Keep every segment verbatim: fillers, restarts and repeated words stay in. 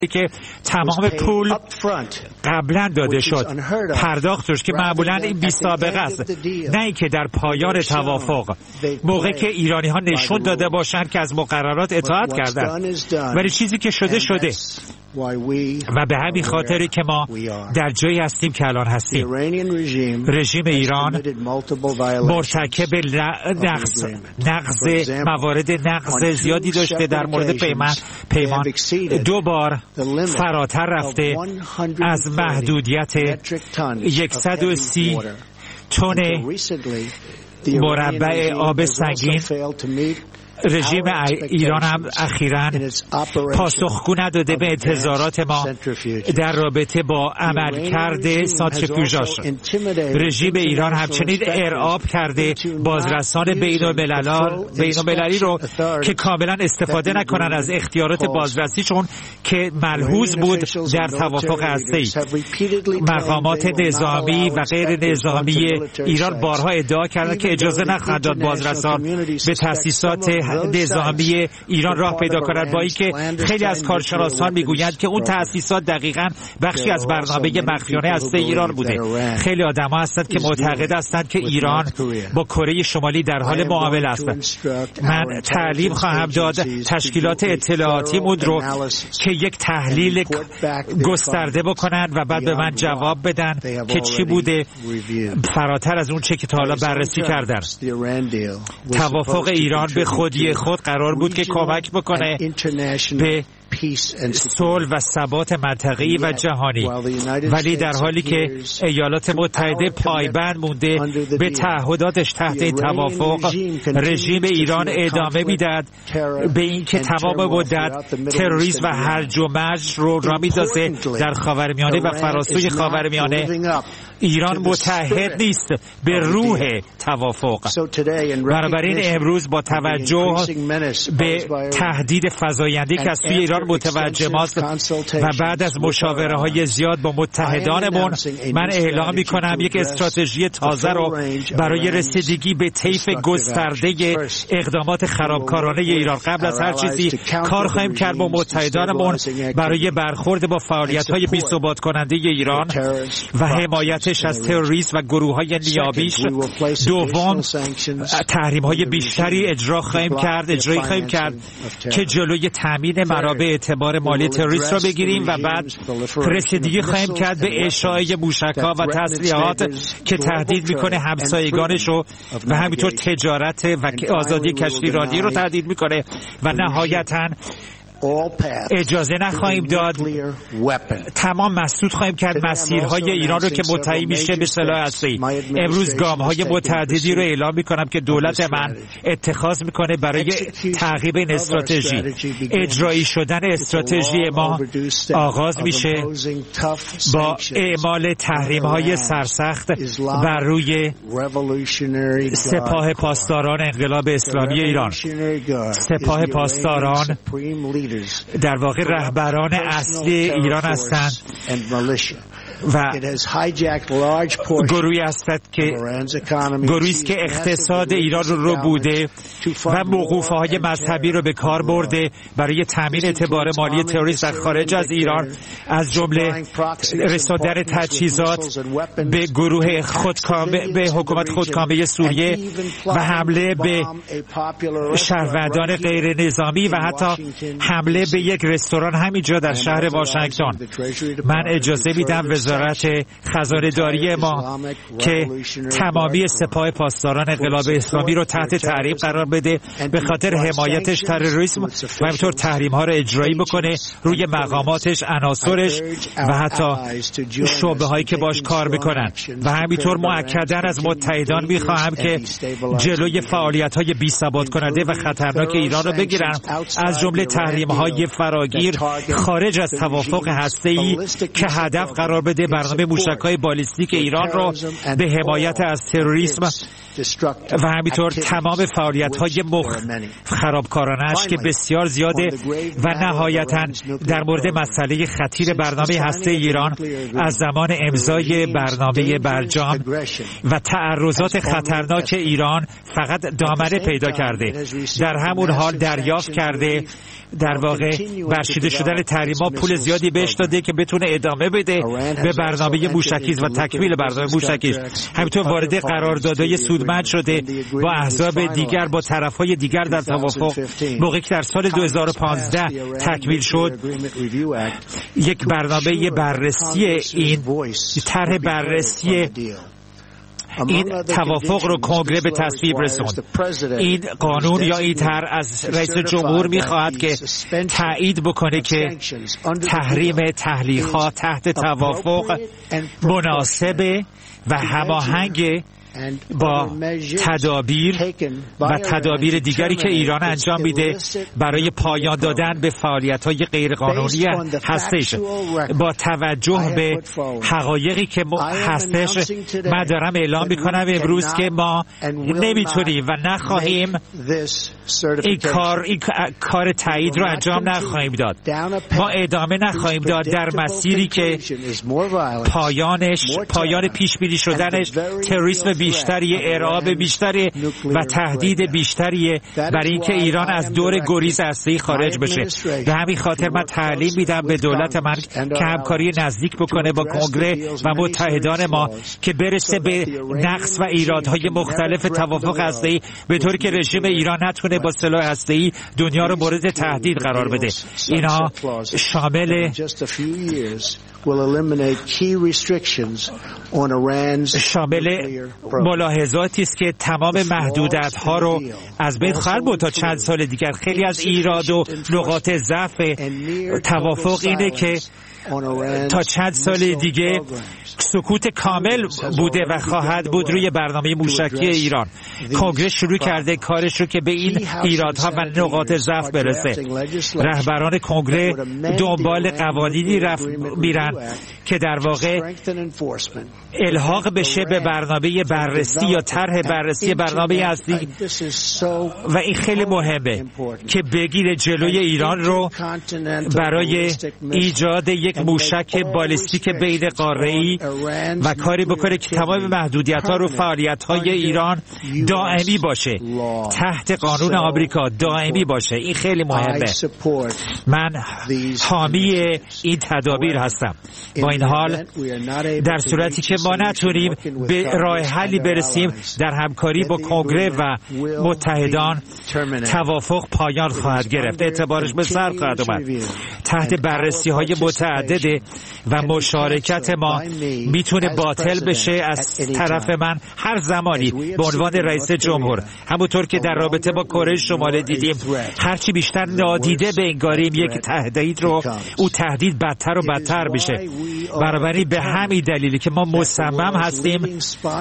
که تمام پول قبلا داده شد، پرداخت شد که معمولا این بی سابقه است، نه اینکه در پایان توافق موقع که ایرانی ها نشون داده باشند که از مقررات اطاعت کردند، ولی چیزی که شده شده و به همین خاطری که ما در جایی هستیم که الان هستیم. رژیم ایران مرتکب نقض نقض موارد نقض زیادی داشته در مورد پیمان پیمان دو بار فراتر رفته از محدودیت صد و سی تن مربع آب سنگین. رژیم ایران هم اخیراً پاسخگو نداده به انتظارات ما در رابطه با عملکرد سانتریفیوژاش. رژیم ایران همچنین ارعاب کرده بازرسان بین‌المللی رو که کاملاً استفاده نکنن از اختیارات بازرسیشون که ملحوظ بود در توافق هسته‌ای. مقامات نظامی و غیر نظامی ایران بارها ادعا کردند که اجازه نخواهند داد بازرسان به تأسیسات نظامی ایران راه پیدا کنند، با اینکه خیلی از کارشناسان میگویند که اون تأسیسات دقیقاً بخشی از برنامه مخفیانه هسته ایران بوده. خیلی آدم‌ها هستند که معتقد هستند که ایران با کره شمالی در حال معامله است. من تعلیم خواهم داد تشکیلات اطلاعاتی مون رو که یک تحلیل گسترده بکنند و بعد به من جواب بدن که چی بوده فراتر از اون چه که تا حالا بررسی کردن. توافق ایران به خودی خود قرار بود که کمک بکنه به صلح و ثبات منطقه‌ای و جهانی، ولی در حالی که ایالات متحده پایبند مونده به تعهداتش تحت این توافق، رژیم ایران ادامه میداد به اینکه تمام مدت تروریسم و هرج و مرج رو را می‌اندازه در خاورمیانه و فراسوی خاورمیانه. ایران متحد نیست به روح توافق. بنابراین امروز با توجه به تهدید فزاینده‌ای که از سوی ایران متوجه ماست و بعد از مشاوره های زیاد با متحدانمون، من اعلام میکنم یک استراتژی تازه رو برای رسیدگی به طیف گسترده اقدامات خرابکارانه ایران قبل از هر چیزی کار خواهیم کرد با متحدانمون برای برخورد با فعالیت‌های بی‌ثبات کننده ایران و حمایتش از تروریسم و گروه‌های نیابیش. دوم، تحریم‌های بیشتری اجرا خواهیم کرد اجرایی خواهیم کرد که جلوی تامین منابع اعتبار مالی تروریست را بگیریم و بعد رسیدگی خواهیم کرد به اشاعه موشک‌ها و تسلیحات که تهدید میکنه همسایگانش رو و همینطور تجارت و آزادی کشتیرانی رو تهدید میکنه و نهایتاً اجازه نخواهیم داد، تمام مسدود خواهیم کرد مسیرهای ایران رو که مدعی میشه به سلاح هسته‌ای. امروز گام‌های متعددی رو اعلام میکنم که دولت من اتخاذ میکنه برای تعقیب این استراتژی. اجرایی شدن استراتژی ما آغاز میشه با اعمال تحریم‌های سرسخت بر روی سپاه پاسداران انقلاب اسلامی ایران. سپاه پاسداران در واقع رهبران اصلی ایران هستند و گروهی هستند که گروهی است که اقتصاد ایران رو رو بوده و موقوفه‌های مذهبی رو به کار برده برای تامین اعتبار مالی تروریست در خارج از ایران، از جمله رساندن تجهیزات به گروه خودکامه به حکومت خودکامه سوریه و حمله به شهروندان غیر نظامی و حتی حمله به یک رستوران همینجا در شهر واشنگتن. من اجازه میدم وزارت خزانه‌داری ما که تمامی سپاه پاسداران انقلاب اسلامی رو تحت تحریم قرار بده به خاطر حمایتش تروریسم و همینطور تحریم ها رو اجرایی بکنه روی مقاماتش، عناصرش و حتی شعبه هایی که باش کار میکنن. و همینطور مؤکداً از متحدان میخواهم که جلوی فعالیت های بی ثبات کننده و خطرناک ایران رو بگیرن، از جمله تحریم های فراگیر خارج از توافق هسته‌ای که هدف قرار بده کرده برنامه موشک‌های بالیستیک ایران را به حمایت از تروریسم و همینطور تمام فعالیت‌های مخ خرابکارانش که بسیار زیاده و نهایتاً در مورد مسئله خطیر برنامه هسته ایران از زمان امضای برنامه برجام و تعرضات خطرناک ایران فقط دامنه پیدا کرده. در همون حال دریافت کرده در واقع برچیده شدن تحریم‌ها پول زیادی بهش داده که بتونه ادامه بده به برنامه موشکیز و تکمیل برنامه موشکیز. همینطور وارد قراردادهای سودمند شده با احزاب دیگر، با طرف‌های دیگر در توافق. موقعی که در سال دو هزار و پانزده تکمیل شد، یک برنامه بررسی این طرح بررسی این توافق رو کنگره به تصویب رسوند. این قانون یا این طرح از رئیس جمهور می‌خواهد که تایید بکنه که تحریم تحلیق‌ها تحت توافق مناسب و هماهنگ با تدابیر و تدابیر دیگری که ایران انجام میده برای پایان دادن به فعالیت‌های غیرقانونی هستش. با توجه به حقایقی که هستش، من دارم اعلام میکنم امروز که ما نمیتونیم و نخواهیم این کار این کار تایید رو انجام نخواهیم داد. ما ادامه نخواهیم داد در مسیری که پایانش پایان پیش بینی شدنش تروریسم بیشتری، ارهاب بیشتری و تهدید بیشتری برای اینکه ایران از دور گریز هسته‌ای خارج بشه. به همین خاطر من تعلیم میدم به دولت من که همکاری نزدیک بکنه با کنگره و متحدان ما که برسه به نقص و ایرادهای مختلف توافق هسته‌ای به طوری که رژیم ایران نتونه با سلاح هسته‌ای دنیا رو مورد تهدید قرار بده. اینها شامل شامل ملاحظاتی است که تمام محدودیت‌ها رو از بین خواهد برد تا چند سال دیگر. خیلی از ایراد و نقاط ضعف توافق اینه که تا چند سال دیگه سکوت کامل بوده و خواهد بود روی برنامه موشکی ایران. کنگره شروع کرده کارش رو که به این ایرادها و نقاط ضعف برسه. رهبران کنگره دنبال قوانینی رفت میرن که در واقع الحاق بشه به برنامه بررسی یا طرح بررسی برنامه اصلی و این خیلی مهمه که بگیره جلوی ایران رو برای ایجاد یک موشک بالستیک بین قاره‌ای و کاری بکنه که تمام محدودیت‌ها رو فعالیت‌های ایران دائمی باشه، تحت قانون آمریکا دائمی باشه. این خیلی مهمه. من حامی این تدابیر هستم. با این حال در صورتی که ما نتونیم به راه حلی برسیم در همکاری با کنگره و متحدان، توافق پایان خواهد گرفت، اعتبارش به سر خواهد اومد. تحت بررسی های متعدده و مشارکت ما میتونه باطل بشه از طرف من هر زمانی به عنوان رئیس جمهور. همونطور که در رابطه با کره شمالی دیدیم، هرچی بیشتر نادیده بنگاریم یک تهدید رو، او تهدید بدتر و بدتر میشه. بنابراین به همین دلیلی که ما مصمم هستیم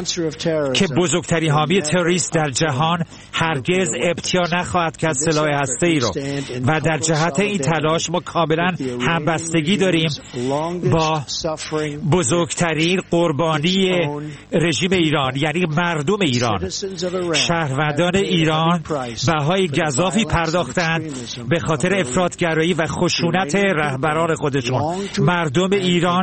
که بزرگترین حامی تروریست در جهان هرگز ابتیا نخواهد کرد سلاح هسته‌ای رو و در جهت این تلاش ما کاملا همبستگی داریم با بزرگترین قربانی رژیم ایران، یعنی مردم ایران. شهروندان ایران بهای گزافی پرداختند به خاطر افراطگرایی و خشونت رهبران خودشون. مردم ایران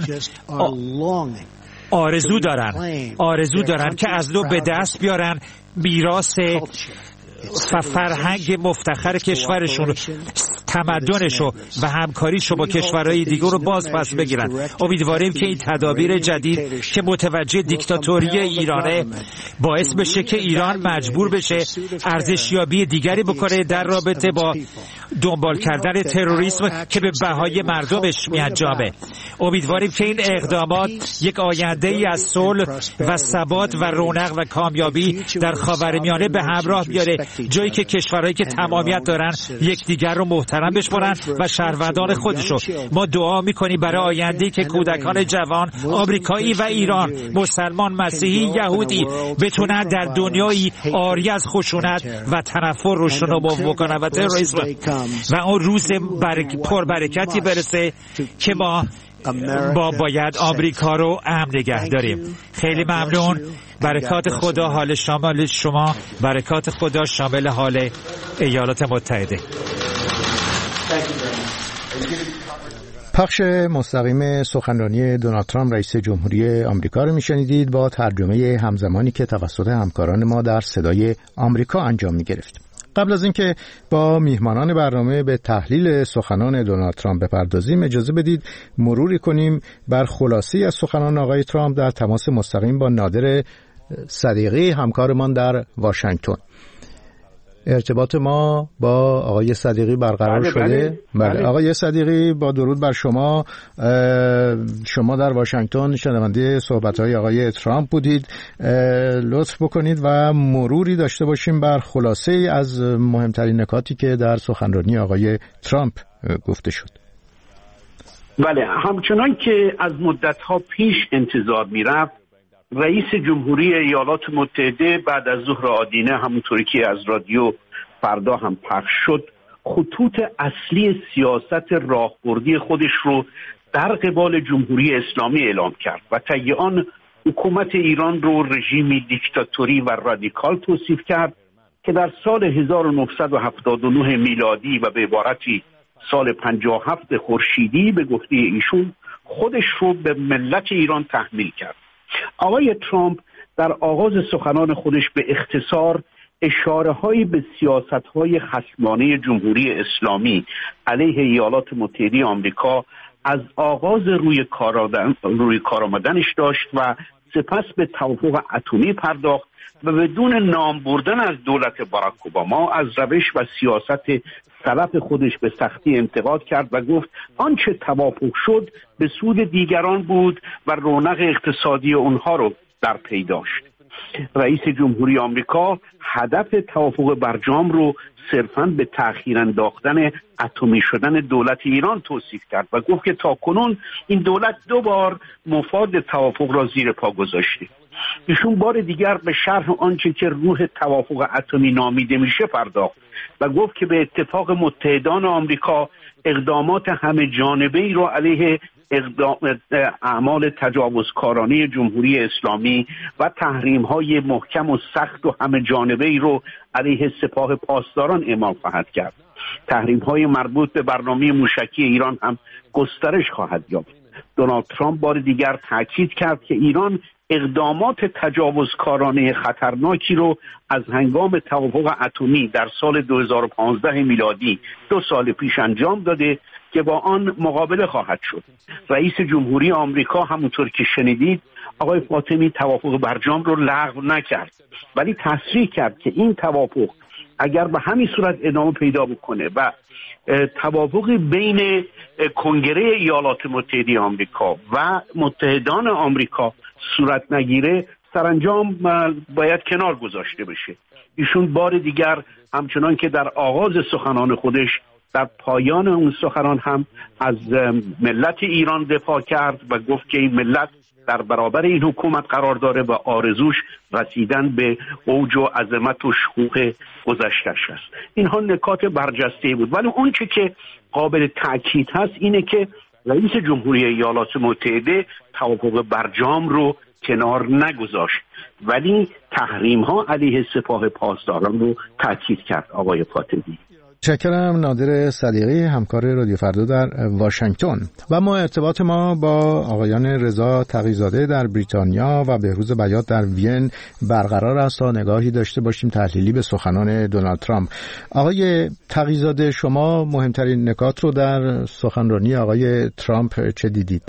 آرزو دارن آرزو دارن که از نو به دست بیارن میراث و فرهنگ مفتخر کشورشون، تمدنشو و همکاریشو با کشورهای دیگر رو باز پس بگیرن. امیدواریم که این تدابیر جدید که متوجه دیکتاتوری ایرانه باعث بشه که ایران مجبور بشه ارزشیابی دیگری بکنه در رابطه با دنبال کردن تروریسم که به بهای مردمش میانجامه. امیدواریم که این اقدامات یک آینده ای از صلح و ثبات و رونق و کامیابی در خاورمیانه به همراه بیاره، جایی که کشورهایی که تمامیت دارن یکدیگر رو محترم بشمرن و شهروندان خودشو. ما دعا میکنیم برای آینده‌ای که کودکان جوان آمریکایی و ایران، مسلمان، مسیحی، یهودی بتونن در دنیایی عاری از خشونت و تنفر رشد و نمو بکنن و تروریسم. و اون روز برک... پربرکتی برسه که ما با باید آمریکا رو امن نگه داریم. خیلی ممنون. برکات خدا حال شامل شما، برکات خدا شامل حال ایالات متحده. پخش مستقیم سخنرانی دونالد ترامپ رئیس جمهوری آمریکا رو میشنیدید با ترجمه همزمانی که توسط همکاران ما در صدای آمریکا انجام میگرفت. قبل از اینکه با میهمانان برنامه به تحلیل سخنان دونالد ترامپ بپردازیم، اجازه بدید مروری کنیم بر خلاصه‌ای از سخنان آقای ترامپ در تماس مستقیم با نادر صدیقی همکارمان در واشنگتن. ارتباط ما با آقای صدیقی برقرار بله شده. بله. بله. آقای صدیقی با درود بر شما. شما در واشنگتن شنونده صحبت‌های آقای ترامپ بودید. لطف بکنید و مروری داشته باشیم بر خلاصه‌ای از مهمترین نکاتی که در سخنرانی آقای ترامپ گفته شد. بله، همچنان که از مدت‌ها پیش انتظار می‌رفت، رئیس جمهوری ایالات متحده بعد از ظهر آدینه، همونطوری که از رادیو فردا هم پخش شد، خطوط اصلی سیاست راهبردی خودش رو در قبال جمهوری اسلامی اعلام کرد و طی آن حکومت ایران رو رژیمی دیکتاتوری و رادیکال توصیف کرد که در سال هزار و نهصد و هفتاد و نه میلادی و به عبارتی سال پنجاه و هفت خورشیدی به گفته ایشون خودش رو به ملت ایران تحمیل کرد. آقای ترامپ در آغاز سخنان خودش به اختصار اشاره‌هایی به سیاست‌های خصمانه جمهوری اسلامی علیه ایالات متحده آمریکا از آغاز روی کار آمدن روی کار آمدنش داشت و سپس به توافق اتمی پرداخت و بدون نام بردن از دولت باراک اوباما از روش و سیاست سلف خودش به سختی انتقاد کرد و گفت آنچه توافق شد به سود دیگران بود و رونق اقتصادی اونها رو در پی داشت. رئیس جمهوری آمریکا هدف توافق برجام رو صرفاً به تأخیر انداختن اتمی شدن دولت ایران توصیف کرد و گفت که تاکنون این دولت دو بار مفاد توافق را زیر پا گذاشته. ایشون بار دیگر به شرح آنچه که روح توافق اتمی نامیده میشه پرداخت و گفت که به اتفاق متحدان آمریکا اقدامات همه جانبه‌ای را علیه اقدام اعمال تجاوزکارانه جمهوری اسلامی و تحریم‌های محکم و سخت و همه جانبه‌ای رو علیه سپاه پاسداران اعمال خواهد کرد. تحریم‌های مربوط به برنامه موشکی ایران هم گسترش خواهد یافت. دونالد ترامپ بار دیگر تاکید کرد که ایران اقدامات تجاوزکارانه خطرناکی رو از هنگام توافق اتمی در سال دو هزار و پانزده میلادی دو سال پیش انجام داده که با آن مقابله خواهد شد. رئیس جمهوری آمریکا همونطور که شنیدید آقای فاطمی توافق برجام رو لغو نکرد، ولی تصریح کرد که این توافق اگر به همین صورت ادامه پیدا بکنه و توافقی بین کنگره ایالات متحده آمریکا و متحدان آمریکا صورت نگیره، سرانجام باید کنار گذاشته بشه. ایشون بار دیگر همچنان که در آغاز سخنان خودش در پایان اون سخنان هم از ملت ایران دفاع کرد و گفت که این ملت در برابر این حکومت قرار داره و آرزوش رسیدن به اوج و عظمت و شکوه گذشته‌اش است. اینها نکات برجسته بود، ولی اون چه که قابل تأکید هست اینه که رئیس جمهوری ایالات متحده توافق برجام رو کنار نگذاشت، ولی تحریم ها علیه سپاه پاسداران رو تأکید کرد. آقای فاطمی. متشکرم. نادر صدیقی همکار رادیو فردا در واشنگتن. و ما ارتباط ما با آقایان رضا تقی‌زاده در بریتانیا و بهروز بیات در وین برقرار است تا نگاهی داشته باشیم تحلیلی به سخنان دونالد ترامپ. آقای تقی‌زاده، شما مهمترین نکات رو در سخنرانی آقای ترامپ چه دیدید؟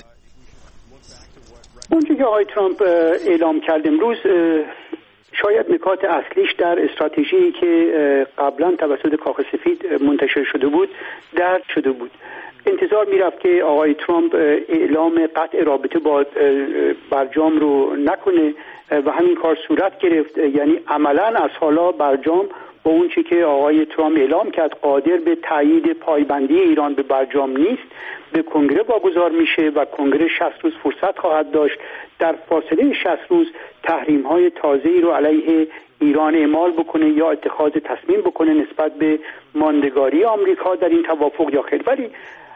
اونچه که آقای ترامپ اعلام کرد امروز شاید نکات اصلیش در استراتژی که قبلا توسط کاخ سفید منتشر شده بود درد شده بود. انتظار میرفت که آقای ترامپ اعلام قطع رابطه با برجام رو نکنه و همین کار صورت گرفت. یعنی عملا از حالا برجام با اون چی که آقای ترامپ اعلام کرد قادر به تایید پایبندی ایران به برجام نیست، به کنگره واگذار میشه و کنگره شصت روز فرصت خواهد داشت در فاصله شصت روز تحریم‌های تازه‌ای رو علیه ایران اعمال بکنه یا اتخاذ تصمیم بکنه نسبت به ماندگاری آمریکا در این توافق یا خیر. ولی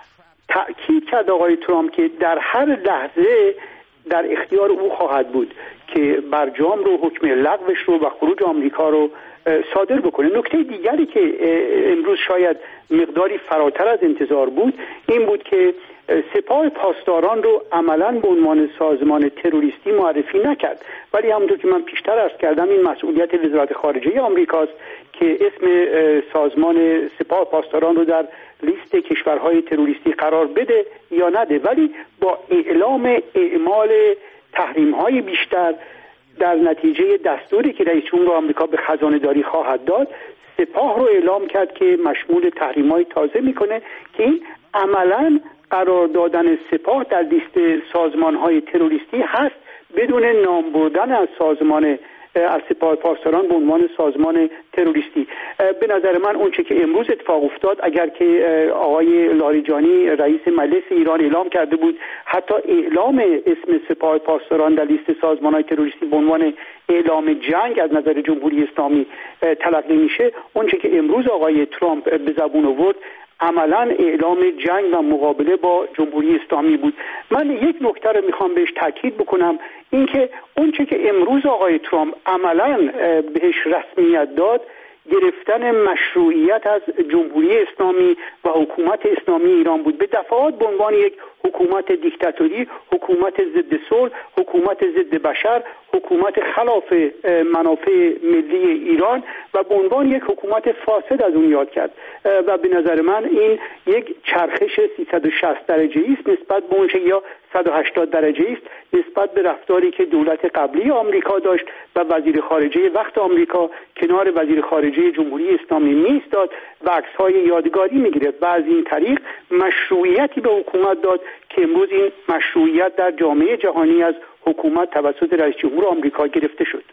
تأکید کرد آقای ترامپ که در هر لحظه در اختیار او خواهد بود که برجام رو، حکم لغوش رو و خروج آمریکا رو صادر بکنه. نکته دیگری که امروز شاید مقداری فراتر از انتظار بود این بود که سپاه پاسداران رو عملاً به عنوان سازمان تروریستی معرفی نکرد، ولی همونطور که من پیشتر عرض کردم این مسئولیت وزارت خارجه آمریکاست که اسم سازمان سپاه پاسداران رو در لیست کشورهای تروریستی قرار بده یا نده. ولی با اعلام اعمال تحریم‌های بیشتر در نتیجه دستوری که رئیس جمهور آمریکا به خزانه داری خواهد داد، سپاه رو اعلام کرد که مشمول تحریم‌های تازه میکنه که این عملاً قرار دادن سپاه در لیست سازمان‌های تروریستی هست بدون نام بردن از سازمان از سپاه پاسداران به عنوان سازمان تروریستی. به نظر من اون چه که امروز اتفاق افتاد، اگر که آقای لاریجانی رئیس مجلس ایران اعلام کرده بود حتی اعلام اسم سپاه پاسداران در لیست سازمان‌های تروریستی به عنوان اعلام جنگ از نظر جمهوری اسلامی تلقی میشه، اون چه که امروز آقای ترامپ به زبون آورد عملاً اعلام جنگ و مقابله با جمهوری اسلامی بود. من یک نکته رو میخوام بهش تاکید بکنم، اینکه اون چه که امروز آقای ترامپ عملاً بهش رسمیت داد گرفتن مشروعیت از جمهوری اسلامی و حکومت اسلامی ایران بود. به دفعات به عنوان یک حکومت دیکتاتوری، حکومت ضد صلح، حکومت ضد بشر، حکومت خلاف منافع ملی ایران و به عنوان یک حکومت فاسد از اون یاد کرد و به نظر من این یک چرخش سیصد و شصت درجه‌ای است نسبت به اون چه یا صد و هشتاد درجه است نسبت به رفتاری که دولت قبلی آمریکا داشت و وزیر خارجه وقت آمریکا کنار وزیر خارجه جمهوری اسلامی می‌ایستاد و عکس‌های یادگاری می‌گرفت و از این طریق مشروعیتی به حکومت داد که امروز این مشروعیت در جامعه جهانی از حکومت توسط رئیس جمهور آمریکا گرفته شد.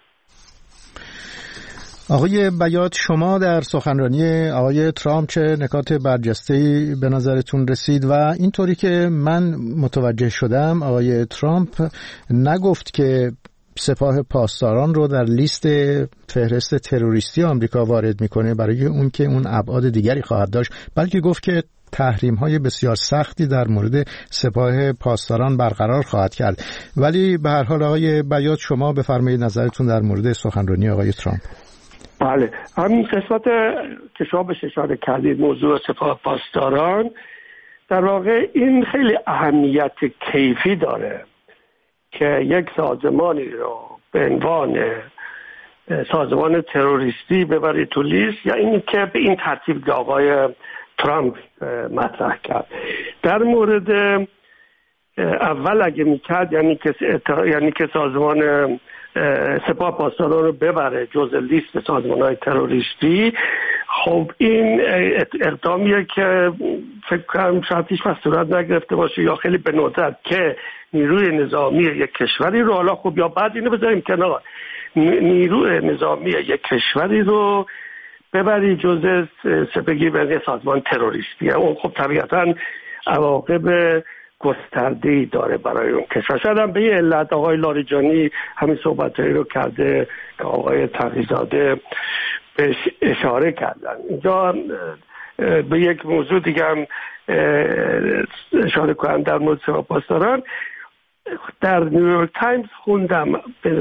آقای بیات، شما در سخنرانی آقای ترامپ چه نکات برجسته‌ای به نظرتون رسید؟ و اینطوری که من متوجه شدم آقای ترامپ نگفت که سپاه پاسداران رو در لیست فهرست تروریستی آمریکا وارد میکنه برای اون که اون ابعاد دیگری خواهد داشت، بلکه گفت که تحریم‌های بسیار سختی در مورد سپاه پاسداران برقرار خواهد کرد. ولی به هر حال آقای بیات شما بفرمایید نظرتون در مورد سخنرانی آقای ترامپ. بله، همین قسمت که شما بهش اشاره کردید، موضوع سپاه پاسداران، در واقع این خیلی اهمیت کیفی داره که یک سازمانی رو به عنوان سازمان تروریستی ببرید تو لیست، یا این که به این ترتیب که آقای ترامپ مطرح کرد. در مورد اول اگه میکرد یعنی که یعنی که سازمان سپاه پاسداران رو ببره جز لیست سازمان‌های تروریستی، خب این اقدامیه که فکر کنم شاید هیچ وقت صورت نگرفته باشه یا خیلی به ندرت که نیروی نظامی یک کشوری رو، حالا خب یا بعد اینو بذاریم کنار، نیروی نظامی یک کشوری رو ببری جز سپگی به سازمان تروریستی. اون خب طبیعتاً عواقب گسترده‌ای داره برای اون کشور. شاید هم به یه علت آقای لاریجانی همین صحبتایی رو کرده که آقای تقی‌زاده بهش اشاره کردن. اینجا به یک موضوع دیگه هم اشاره کنم در مورد سپاه پاسداران. در نیویورک تایمز خوندم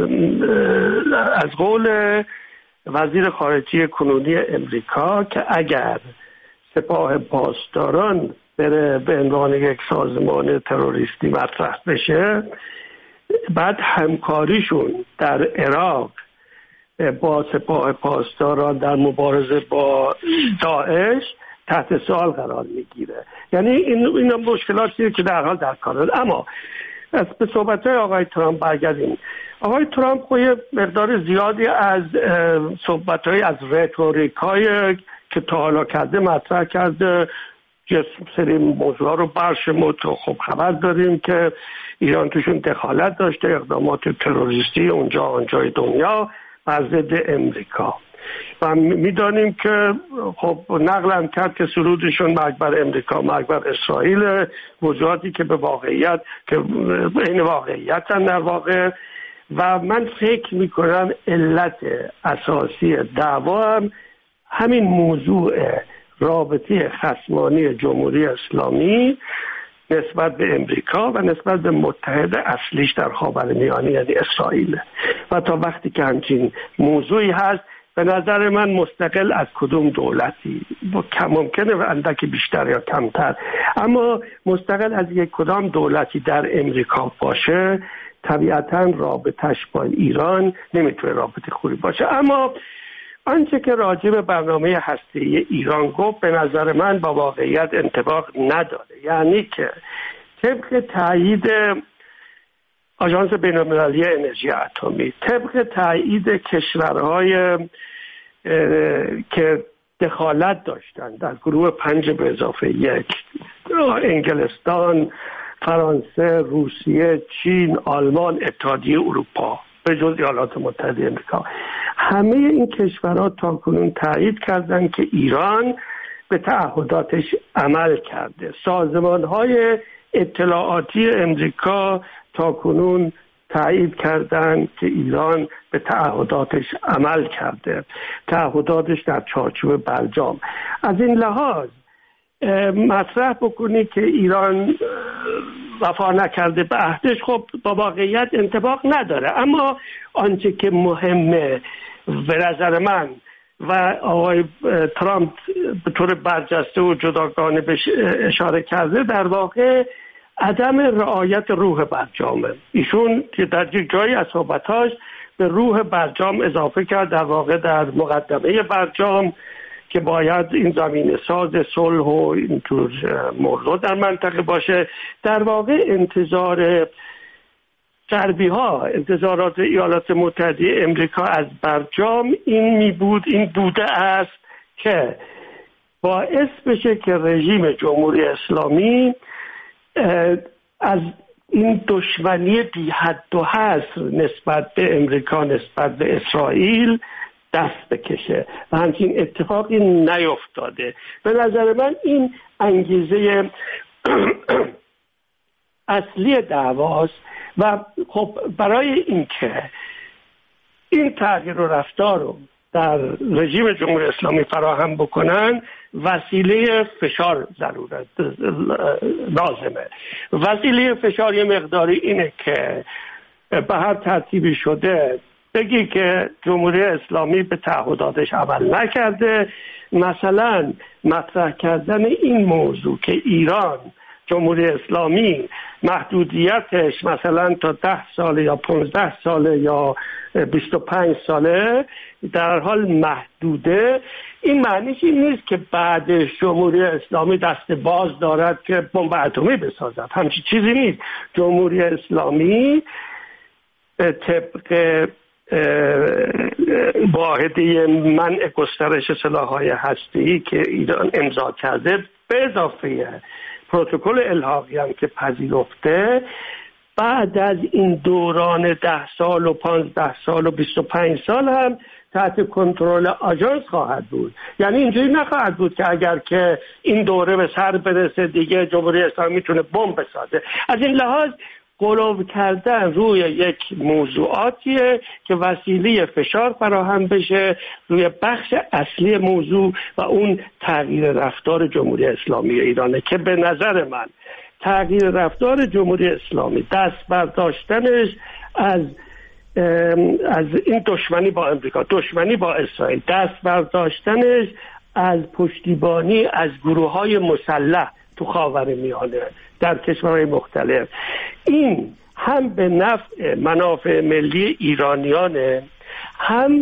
از قول وزیر خارجه کنونی امریکا که اگر سپاه پاسداران بره به عنوان یک سازمان تروریستی مطرح بشه، بعد همکاریشون در عراق با سپاه پاسداران در مبارزه با داعش تحت سوال قرار میگیره. یعنی این اینا مشکلاتی که در حال در کار. اما از به صحبت‌های آقای ترامپ برگردیم. آقای ترامپ خب یه مقدار زیادی از صحبت‌های از رتوریک‌های که تا حالا کرده مطرح کرده. یه سری موضوعا رو برشمرد و خب خبر داریم که ایران توشون دخالت داشته، اقدامات تروریستی اونجا آنجای دنیا بر ضد امریکا و میدانیم که خب نقلم کرد که سرودشون مرگ بر امریکا مرگ بر اسرائیل، موضوعاتی که به واقعیت که این واقعیت در واقع. و من فکر میکنم علت اساسی دعوا هم همین موضوع رابطه خصمانه جمهوری اسلامی نسبت به امریکا و نسبت به متحد اصلیش در خاورمیانه یعنی اسرائیل. و تا وقتی که همچین موضوعی هست به نظر من مستقل از کدوم دولتی با کم ممکنه و اندکی بیشتر یا کمتر، اما مستقل از یک کدام دولتی در امریکا باشه طبیعتاً رابطش با ایران نمیتونه رابطه خوبی باشه. اما آنچه که راجع به برنامه هسته‌ای ایران گفت به نظر من با واقعیت انطباق نداره. یعنی که طبق تایید آژانس بین‌المللی انرژی اتمی، طبق تایید کشورهای که دخالت داشتن در گروه پنج به اضافه یک، انگلستان، فرانسه، روسیه، چین، آلمان، اتحادیه اروپا به جز ایالات متحده آمریکا، همه این کشورها تاکنون تایید کردند که ایران به تعهداتش عمل کرده. سازمان‌های اطلاعاتی امریکا تاکنون تایید کردند که ایران به تعهداتش عمل کرده، تعهداتش در چارچوب برجام. از این لحاظ مطرح بکنی که ایران وفا نکرده به عهدش، خب با واقعیت انطباق نداره. اما آنچه که مهمه به نظر من و آقای ترامپ به طور برجسته و جداگانه بهش اشاره کرده، در واقع عدم رعایت روح برجامه. ایشون که در یک جایی از صحبتاش به روح برجام اضافه کرد، در واقع در مقدمه برجام که باید این زمین ساز صلح و اینطور موضوع در منطقه باشه. در واقع انتظار غربی ها، انتظارات ایالات متحده امریکا از برجام این می بود این بوده است که باعث بشه که رژیم جمهوری اسلامی از این دشمنی بی حد و حصر نسبت به امریکا، نسبت به اسرائیل دست بکشه و همچین اتفاقی نیفتاده. به نظر من این انگیزه اصلی دعواست و خب برای اینکه این تغییر و رفتار رو در رژیم جمهوری اسلامی فراهم بکنن وسیله فشار ضرورت لازمه. وسیله فشار یه مقداری اینه که به هر ترتیبی شده بگی که جمهوری اسلامی به تعهداتش عمل نکرده. مثلا مطرح کردن این موضوع که ایران، جمهوری اسلامی محدودیتش مثلا تا ده ساله یا پانزده ساله یا بیست و پنج ساله در حال محدوده، این معنیش این نیست که بعدش جمهوری اسلامی دست باز دارد که بمب اتمی بسازد. همچین چیزی نیست. جمهوری اسلامی طبق واحده منع گسترش سلاح‌های هسته‌ای که ایران امضا کرده به اضافه پروتکل الحاقی هم که پذیرفته، بعد از این دوران ده سال و پانزده سال و بیست و پنج سال هم تحت کنترل آژانس خواهد بود. یعنی اینجوری نخواهد بود که اگر که این دوره به سر برسه دیگه جمهوری اسلامی میتونه بمب بسازه. از این لحاظ غلو کردن روی یک موضوعاتیه که وسیله فشار فراهم بشه روی بخش اصلی موضوع و اون تغییر رفتار جمهوری اسلامی ایرانه که به نظر من تغییر رفتار جمهوری اسلامی، دست برداشتنش از از این دشمنی با امریکا، دشمنی با اسرائیل، دست برداشتنش از پشتیبانی از گروه‌های مسلح تو خاورمیانه در کشورهای مختلف، این هم به نفع منافع ملی ایرانیانه، هم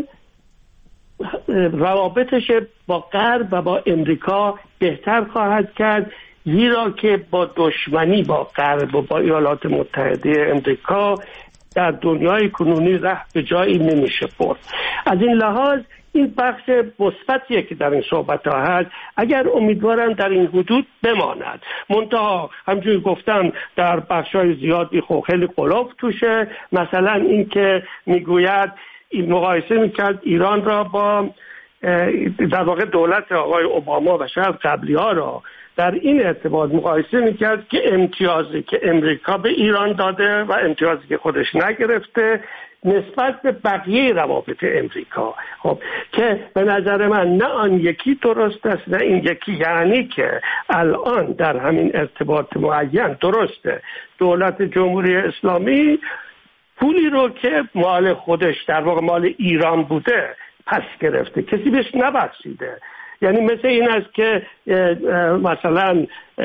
روابطش با غرب و با امریکا بهتر خواهد کرد، زیرا که با دشمنی با غرب و با ایالات متحده امریکا در دنیای کنونی ره به جایی نمیشه برد. از این لحاظ این بخش مثبتیه که در این صحبت ها هست، اگر امیدوارم در این حدود بماند. منتها همجوری گفتم در بخش های زیادی خب خیلی غلو توشه. مثلا این که میگوید این مقایسه میکرد ایران را با در واقع دولت آقای اوباما و شاید قبلی ها را در این ارتباط مقایسه میکرد که امتیازی که امریکا به ایران داده و امتیازی که خودش نگرفته نسبت به بقیه روابط امریکا، خب که به نظر من نه آن یکی درست است نه این یکی. یعنی که الان در همین ارتباط معین درسته دولت جمهوری اسلامی پولی رو که مال خودش در واقع مال ایران بوده پس گرفته، کسی بهش نبخشیده. یعنی مثل این است که مثلا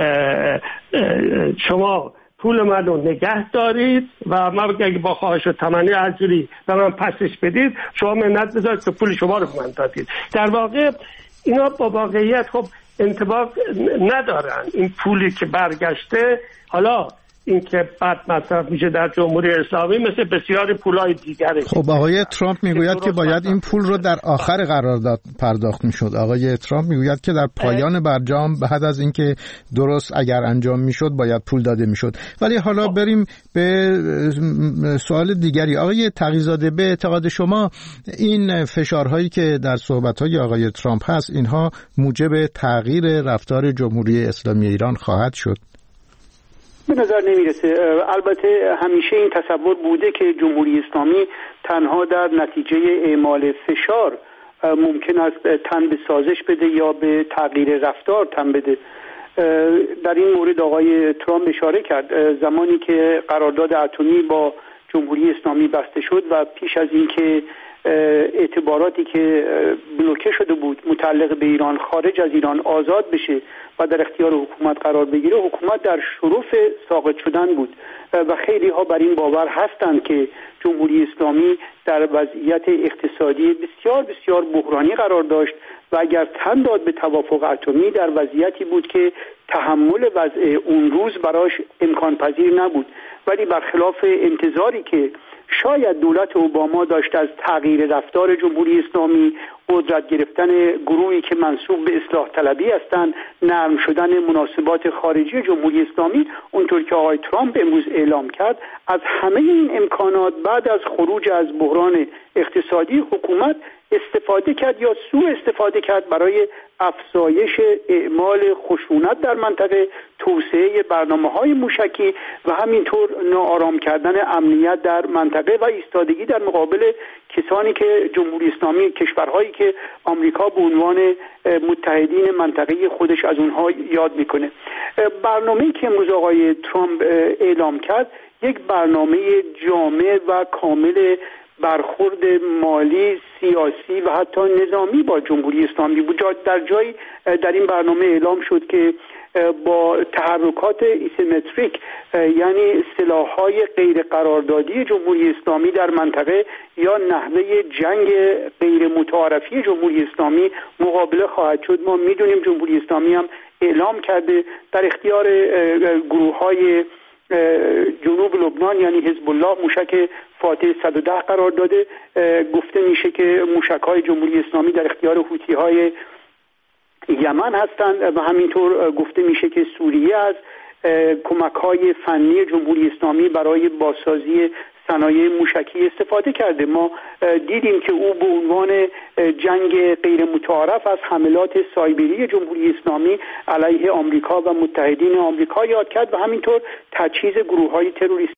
شما پول من رو نگه دارید و من اگه با خواهش و تمنی هرجوری به من پسش بدید شما منت بذارید که پول شما رو من دادید. در واقع اینا با واقعیت خب انطباق ندارن. این پولی که برگشته حالا این که بعد مصرف میشه در جمهوری اسلامی مثل بسیاری پولای دیگره. خب آقای ترامپ میگوید که باید این پول رو در آخر قرارداد پرداخت میشد. آقای ترامپ میگوید که در پایان برجام بعد از اینکه درست اگر انجام میشد باید پول داده میشد. ولی حالا بریم به سوال دیگری. آقای تقی‌زاده، به اعتقاد شما این فشارهایی که در صحبت‌های آقای ترامپ هست اینها موجب تغییر رفتار جمهوری اسلامی ایران خواهد شد؟ به نظر نمیرسه. البته همیشه این تصور بوده که جمهوری اسلامی تنها در نتیجه اعمال فشار ممکن است تن به سازش بده یا به تغییر رفتار تن بده. در این مورد آقای ترامپ اشاره کرد زمانی که قرارداد اتمی با جمهوری اسلامی بسته شد و پیش از اینکه اعتباراتی که بلوکه شده بود متعلق به ایران خارج از ایران آزاد بشه و در اختیار حکومت قرار بگیره، حکومت در شرف ساقط شدن بود و خیلی ها بر این باور هستند که جمهوری اسلامی در وضعیت اقتصادی بسیار بسیار بحرانی قرار داشت و اگر تن داد به توافق اتمی در وضعیتی بود که تحمل وضع اون روز براش امکان پذیر نبود. ولی برخلاف انتظاری که شاید دولت اوباما داشت از تغییر رفتار جمهوری اسلامی، قدرت گرفتن گروهی که منسوب به اصلاح طلبی هستند، نرم شدن مناسبات خارجی جمهوری اسلامی، اونطور که آقای ترامپ امروز اعلام کرد، از همه این امکانات بعد از خروج از بحران اقتصادی حکومت استفاده کرد یا سوء استفاده کرد برای افزایش اعمال خشونت در منطقه، توسعه برنامه‌های موشکی و همینطور ناآرام کردن امنیت در منطقه و ایستادگی در مقابل کسانی که جمهوری اسلامی، کشورهایی که آمریکا به عنوان متحدین منطقه خودش از اونها یاد میکنه. برنامه‌ای که امروز آقای ترامپ اعلام کرد یک برنامه جامع و کامل برخورد مالی، سیاسی و حتی نظامی با جمهوری اسلامی بود. در جایی در این برنامه اعلام شد که با تحرکات ایسیمتریک یعنی سلاح‌های غیر قراردادی جمهوری اسلامی در منطقه یا نحوه جنگ غیر متعارفی جمهوری اسلامی مقابله خواهد شد. ما میدونیم جمهوری اسلامی هم اعلام کرده در اختیار گروه‌های جنوب لبنان یعنی حزب الله موشک فاتح صد و ده قرار داده. گفته میشه که موشک‌های جمهوری اسلامی در اختیار حوثی‌های یمن هستند و همینطور گفته میشه که سوریه از کمک‌های فنی جمهوری اسلامی برای بازسازی صنایع موشکی استفاده کرده. ما دیدیم که او به عنوان جنگ غیر متعارف از حملات سایبری جمهوری اسلامی علیه آمریکا و متحدین آمریکا یاد کرد و همینطور تجهیز گروه‌های تروریستی